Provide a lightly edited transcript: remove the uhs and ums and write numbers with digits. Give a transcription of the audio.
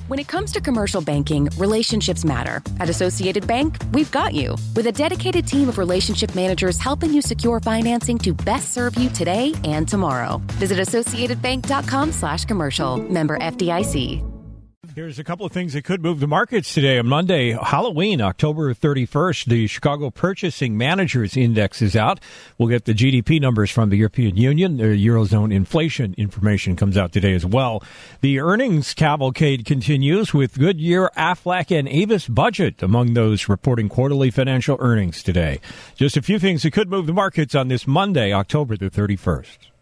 When it comes to commercial banking, relationships matter. At Associated Bank, we've got you. With a dedicated team of relationship managers helping you secure financing to best serve you today and tomorrow. Visit AssociatedBank.com/commercial. Member FDIC. Here's a couple of things that could move the markets today. On Monday, Halloween, October 31st, the Chicago Purchasing Managers Index is out. We'll get the GDP numbers from the European Union. The Eurozone inflation information comes out today as well. The earnings cavalcade continues with Goodyear, Aflac, and Avis Budget among those reporting quarterly financial earnings today. Just a few things that could move the markets on this Monday, October the 31st.